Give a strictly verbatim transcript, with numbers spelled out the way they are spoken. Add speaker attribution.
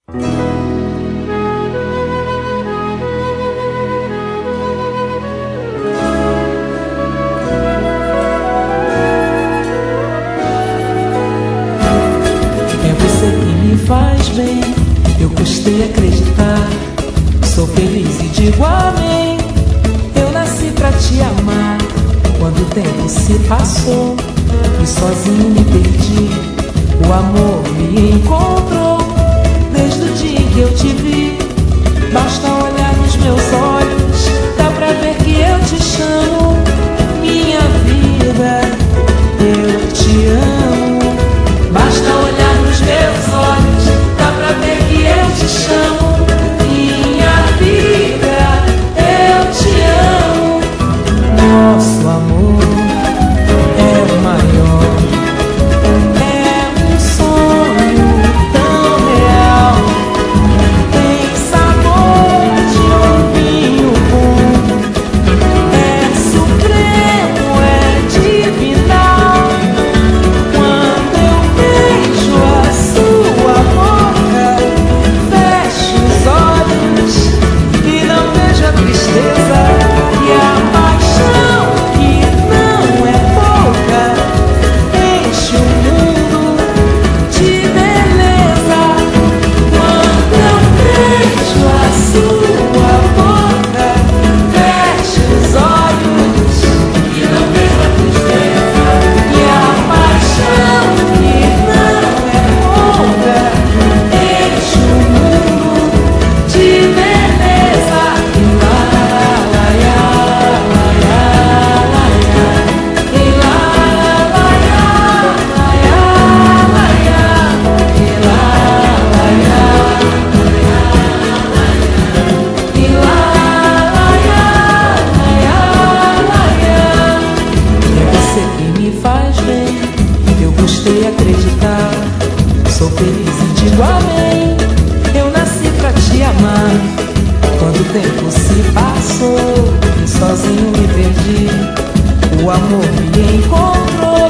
Speaker 1: Faz bem, eu custei acreditar. Sou feliz e digo amém. Eu nasci pra te amar. Quando o tempo se passou e sozinho me perdi, o amor me encontrou. Desde o dia em que eu te vi, basta olhar nos meus olhos, dá pra ver que eu te chamo. Minha vida, eu te amo. Basta olhar nos meus olhos, dá pra ver que eu te chamo. Minha vida, eu te amo. Nosso amor é o maior, é um sonho tão real. Tem sabor de um vinho bom, é supremo, é divinal. Quando eu vejo a sua boca, fecho os olhos e não vejo a tristeza e a paixão que não é pouca. Enche o mundo de beleza. Quando eu vejo a sua boca, fecho os olhos e não vejo a tristeza e a paixão que não é pouca. Enche o mundo de beleza. E lá, lá, lá, lá, lá, e lá, lá, lá, lá, e lá, lá, e lá, é você que me faz bem. Eu gostei de acreditar. Sou feliz e digo amém. Eu nasci pra te amar. Quando o tempo se passou e sozinho me perdi, o amor me encontrou.